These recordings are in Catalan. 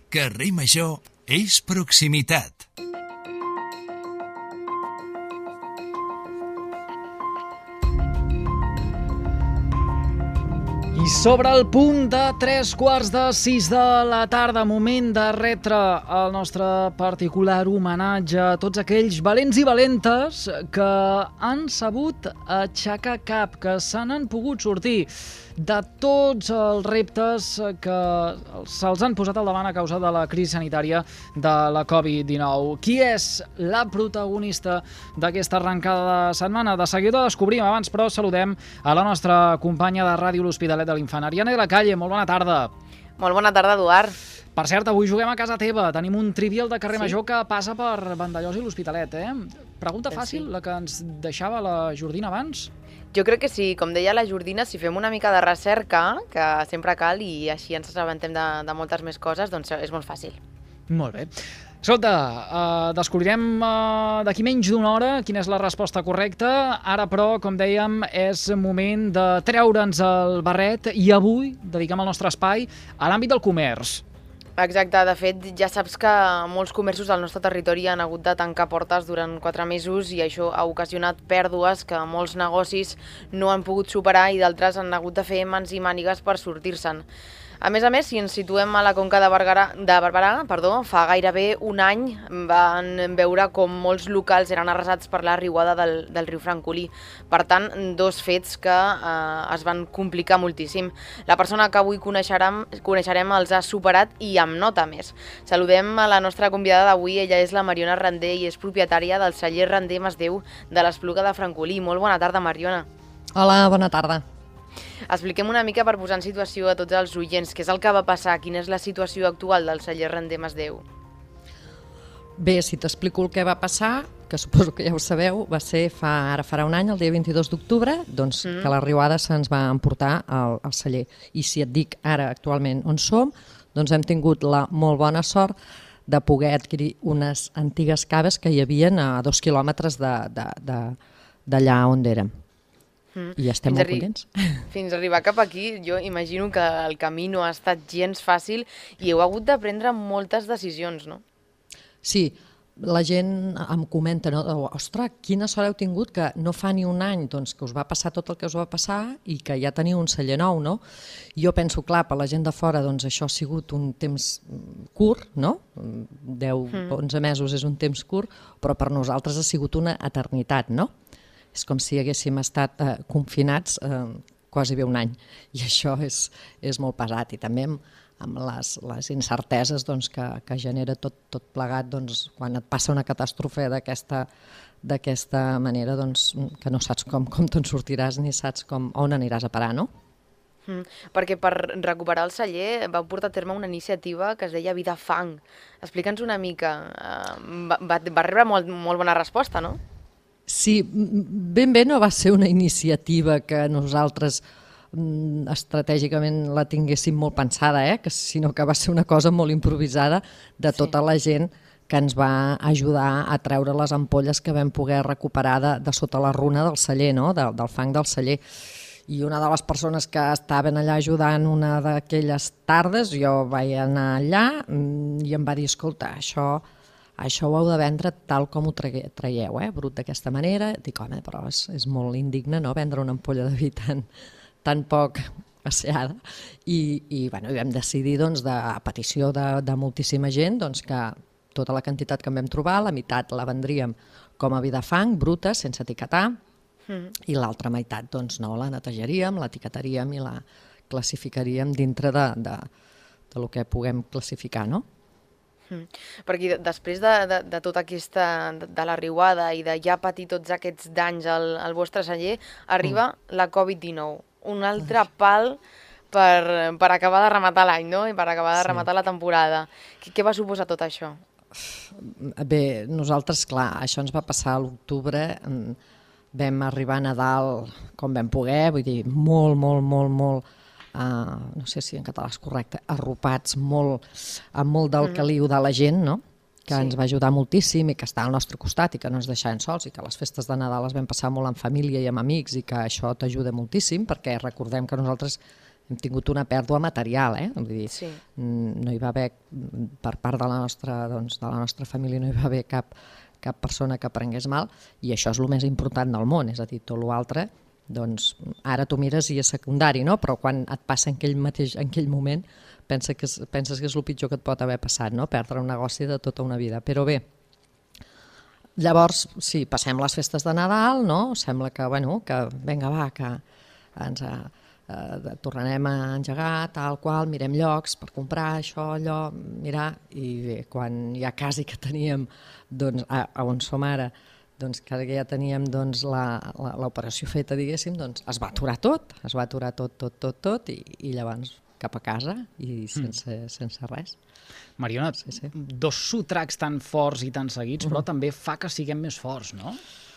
Carrer Major és proximitat. I sobre el punt de 3:45 de la tarda, moment de retre el nostre particular homenatge a tots aquells valents i valentes que han sabut aixecar cap, que se n'han pogut sortir de tots els reptes que se'ls han posat al davant a causa de la crisi sanitària de la Covid-19. Qui és la protagonista d'aquesta arrencada de setmana? De seguida descobrim, abans però saludem a la nostra companya de ràdio L'Hospitalet de l'Infant, Ariana de la Calle. Molt bona tarda. Molt bona tarda, Eduard. Per cert, avui juguem a casa teva. Tenim un trivial de carrer Major que passa per Vandellòs i l'Hospitalet, eh? Pregunta fàcil, la que ens deixava la Jordina abans? Jo crec que sí, com deia la Jordina, si fem una mica de recerca, que sempre cal, i així ens assabentem de moltes més coses, doncs és molt fàcil. Molt bé. Escolta, descobrirem d'aquí menys d'una hora quina és la resposta correcta. Ara, però, com dèiem, és moment de treure'ns el barret i avui dediquem el nostre espai a l'àmbit del comerç. Exacte, de fet, ja saps que molts comerços del nostre territori han hagut de tancar portes durant 4 mesos i això ha ocasionat pèrdues que molts negocis no han pogut superar i d'altres han hagut de fer mans i mànigues per sortir-se'n. A més, si ens situem a la Conca de Barberà, fa gairebé un any van veure com molts locals eren arrasats per la riuada del riu Francolí. Per tant, dos fets que es van complicar moltíssim. La persona que avui coneixerem els ha superat i amb nota més. Saludem a la nostra convidada d'avui, ella és la Mariona Randé i és propietària del celler Randé Masdeu de l'Espluga de Francolí. Molt bona tarda, Mariona. Hola, bona tarda. Expliquem una mica per posar en situació a tots els oients què és el que va passar, quina és la situació actual del celler Randé Masdeu. Bé, si t'explico el que va passar, que suposo que ja ho sabeu, va ser ara farà un any, el dia 22 d'octubre, doncs que la riuada se'ns va emportar al celler. I si et dic ara actualment on som, doncs hem tingut la molt bona sort de poder adquirir unes antigues caves que hi havien a 2 quilòmetres d'allà on érem. I estem molt contents. Fins a arribar cap aquí, jo imagino que el camí no ha estat gens fàcil i heu hagut de prendre moltes decisions, no? Sí, la gent em comenta, no? Ostres, quina sort heu tingut que no fa ni un any doncs, que us va passar tot el que us va passar i que ja teniu un celler nou, no? Jo penso, clar, per la gent de fora doncs, això ha sigut un temps curt, no? 10-11 mesos és un temps curt, però per nosaltres ha sigut una eternitat, no? És com si haguéssim estat confinats quasi bé un any i això és molt pesat i també amb les incerteses doncs, que genera tot plegat doncs, quan et passa una catàstrofe d'aquesta manera doncs, que no saps com te'n sortiràs ni saps on aniràs a parar, no? Perquè per recuperar el celler vau portar a terme una iniciativa que es deia Vida Fang. Explica'ns una mica, va rebre molt bona resposta, no? Sí, ben bé no va ser una iniciativa que nosaltres estratègicament la tinguéssim molt pensada, sinó que va ser una cosa molt improvisada de tota la gent que ens va ajudar a treure les ampolles que vam poder recuperar de sota la runa del celler, no? del fang del celler. I una de les persones que estaven allà ajudant una d'aquelles tardes, jo vaig anar allà i em va dir, escolta, això ho heu de vendre tal com ho traieu, brut d'aquesta manera. Dic, home, però és molt indigne, no?, vendre una ampolla de vi tan poc asseada. I vam decidir, doncs, a petició de moltíssima gent, doncs, que tota la quantitat que en vam trobar, la meitat la vendríem com a vi de fang, bruta, sense etiquetar, i l'altra meitat, doncs, no, la netejaríem, l'etiquetaríem i la classificaríem dintre del que puguem classificar, no? Perquè després de tota aquesta, de la riuada i de ja patir tots aquests danys al vostre celler, arriba la Covid-19, un altre pal per acabar de rematar l'any, no? I per acabar de rematar la temporada. Què va suposar tot això? Bé, nosaltres, clar, això ens va passar a l'octubre, vam arribar a Nadal com vam poder, vull dir, molt, no sé si en català és correcte, arropats amb molt del caliu de la gent, no? Que ens va ajudar moltíssim i que està al nostre costat i que no ens deixaven sols i que les festes de Nadal les vam passar molt en família i amb amics i que això t'ajuda moltíssim perquè recordem que nosaltres hem tingut una pèrdua material, vull dir, Sí. no hi va haver, per part de la nostra família, no hi va haver cap persona que prengués mal, i això és el més important del món, és a dir, tot l'altre, doncs ara tu mires i és secundari, no? Però quan et passa en aquell moment penses que és el pitjor que et pot haver passat, no? Perdre un negoci de tota una vida. Però bé, llavors, sí, passem les festes de Nadal, no? Sembla que, vinga, va, que ens tornarem a engegar, tal qual, mirem llocs per comprar això, allò, mirar, i bé, quan ja quasi que teníem, doncs, a on som ara, doncs que ja teníem l'operació feta, diguéssim, doncs es va aturar tot, i llavors cap a casa i sense res. Mariona, dos sotracs tan forts i tan seguits, però també fa que siguem més forts, no?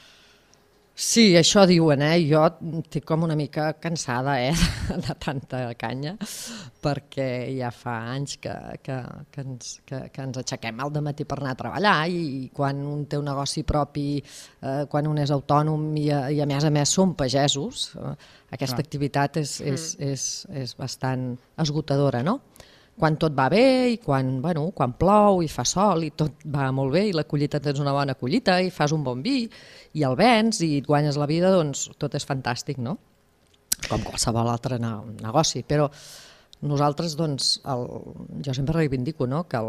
Sí, això diuen, jo estic com una mica cansada de tanta canya, perquè ja fa anys que ens aixequem al dematí per anar a treballar, i quan un té un negoci propi, quan un és autònom i a més són pagesos, aquesta activitat és bastant esgotadora, no? Quan tot va bé i quan plou i fa sol i tot va molt bé i la collita tens una bona collita i fas un bon vi i el vens i et guanyes la vida, doncs tot és fantàstic, no? Com qualsevol altre negoci. Però nosaltres, doncs, jo sempre reivindico, no?, que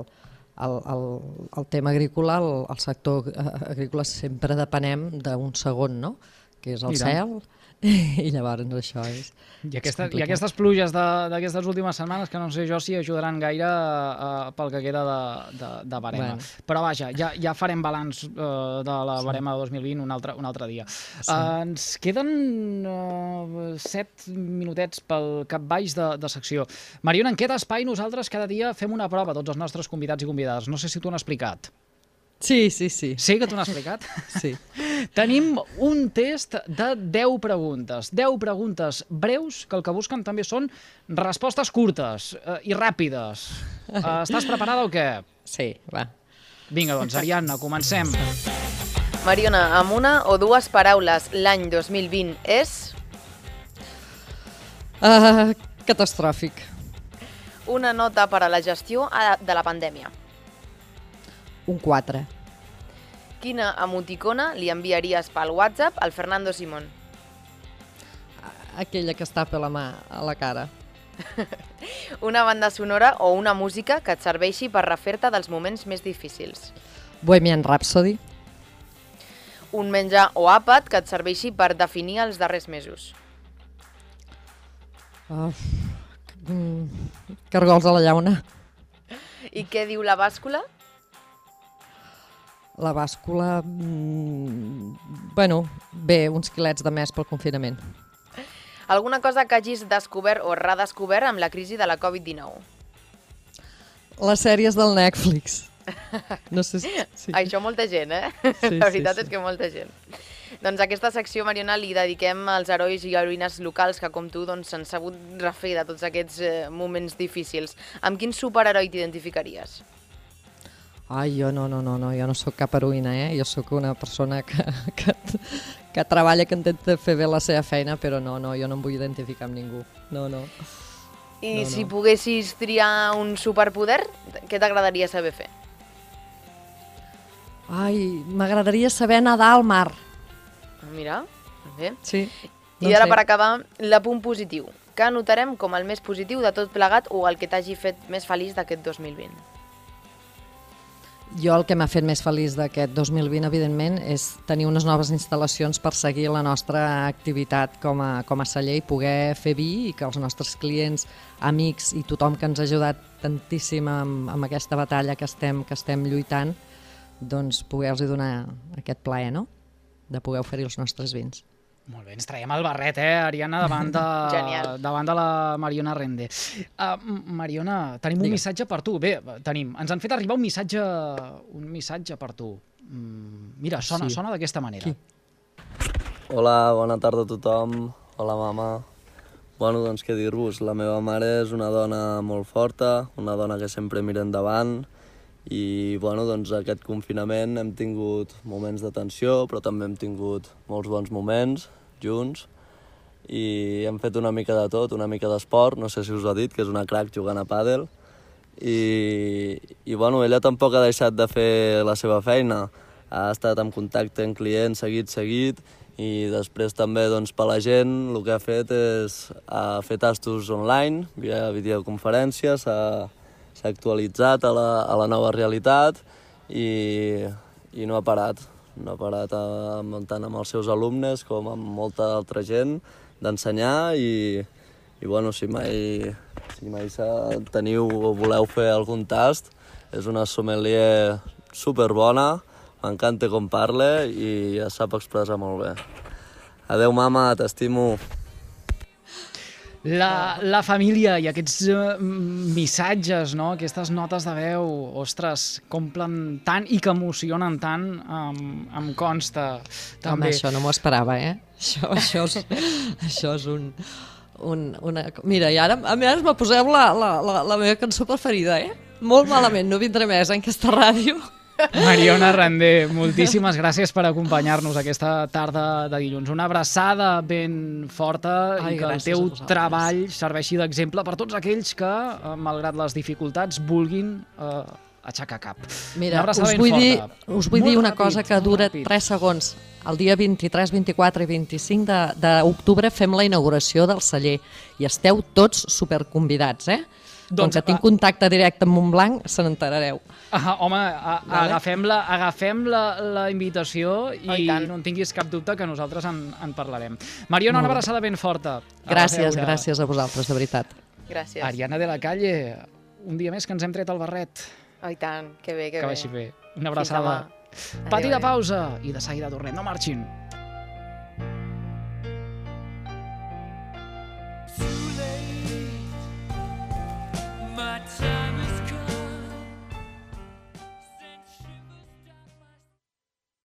el tema agrícola, el sector agrícola sempre depenem d'un segon, no?, que és el cel. I llavors això és complicat. I aquestes pluges d'aquestes últimes setmanes que no sé jo si ajudaran gaire pel que queda de barema. Però vaja, ja farem balanç de la barema de 2020 un altre dia. Ens queden 7 minutets pel capbaix de secció. Mariona, en aquest espai nosaltres cada dia fem una prova, tots els nostres convidats i convidades. No sé si t'ho han explicat. Sí. Sí que t'ho han explicat? Sí. Tenim un test de 10 preguntes. 10 preguntes breus que el que busquen també són respostes curtes i ràpides. Estàs preparada o què? Sí, va. Vinga, doncs, Ariadna, comencem. Mariona, amb una o dues paraules, l'any 2020 és? Catastròfic. Una nota per a la gestió de la pandèmia. Un 4. Quina emoticona li enviaries pel WhatsApp al Fernando Simón? Aquella que es tapa la mà a la cara. Una banda sonora o una música que et serveixi per refer-te dels moments més difícils. Bohemian Rhapsody. Un menjar o àpat que et serveixi per definir els darrers mesos. Cargols a la llauna. I què diu la bàscula? La bàscula... bé, uns quilets de més pel confinament. Alguna cosa que hagis descobert o redescobert amb la crisi de la Covid-19? Les sèries del Netflix. No sé si... Sí. Això molta gent, Sí, la veritat és que molta gent. Doncs a aquesta secció, Mariona, li dediquem als herois i heroïnes locals que, com tu, doncs, s'han sabut refer de tots aquests moments difícils. Amb quin superheroi t'identificaries? Ai, jo no, jo no sóc cap heroïna, Jo sóc una persona que treballa, que intenta fer bé la seva feina, però no, jo no em vull identificar amb ningú. No. I si poguessis triar un superpoder, què t'agradaria saber fer? Ai, m'agradaria saber nedar al mar. Mira, bé. Sí. I ara, per acabar, l'apunt positiu. Què anotarem com el més positiu de tot plegat o el que t'hagi fet més feliç d'aquest 2020? Jo el que m'ha fet més feliç d'aquest 2020, evidentment, és tenir unes noves instal·lacions per seguir la nostra activitat com a celler i poder fer vi i que els nostres clients, amics i tothom que ens ha ajudat tantíssim amb aquesta batalla que estem lluitant, doncs poder-los donar aquest plaer, no?, de poder oferir els nostres vins. Molt bé, ens traiem el barret, Ariadna, davant de la Mariona Rende. Mariona, tenim un missatge per tu. Bé, ens han fet arribar un missatge per tu. Mira, sona d'aquesta manera. Hola, bona tarda a tothom. Hola, mama. Bueno, doncs què dir-vos? La meva mare és una dona molt forta, una dona que sempre mira endavant, i bueno, doncs aquest confinament hem tingut moments de tensió, però també hem tingut molts bons moments junts, i hem fet una mica de tot, una mica d'esport, no sé si us ho ha dit, que és una crack jugant a pàdel, i bueno, ella tampoc ha deixat de fer la seva feina, ha estat en contacte amb clients seguit, i després també doncs, per la gent el que ha fet és fer tastos online, via videoconferència, s'ha actualitzat a la nova realitat i no ha parat. No ha parat tant amb els seus alumnes com amb molta altra gent d'ensenyar i bueno, si mai teniu o voleu fer algun tast, és una sommelier superbona, m'encanta com parla i es sap expressar molt bé. Adeu, mama, t'estimo. La família i aquests missatges, no? Aquestes notes de veu, ostres, complen tant i que emocionen tant, em consta. Home, això no m'ho esperava, eh? Això és una... Mira, i ara a més me poseu la meva cançó preferida, eh? Molt malament, no vindré més en aquesta ràdio. Mariona Randé, moltíssimes gràcies per acompanyar-nos aquesta tarda de dilluns. Una abraçada ben forta i que el teu treball serveixi d'exemple per tots aquells que, malgrat les dificultats, vulguin aixecar cap. Mira, us vull dir una cosa que dura 3 segons. El dia 23, 24 i 25 d'octubre fem la inauguració del celler i esteu tots superconvidats, eh? Com que tinc contacte directe amb Montblanc, se n'enterareu. Home, agafem la invitació i no en tinguis cap dubte que nosaltres en parlarem. Mariona, una abraçada ben forta. Gràcies a vosaltres, de veritat. Gràcies. Ariana de la Calle, un dia més que ens hem tret el barret. Oh, i tant, que bé, que bé. Que vagi bé. Una abraçada. Petita pausa i de seguida tornem. No marxin.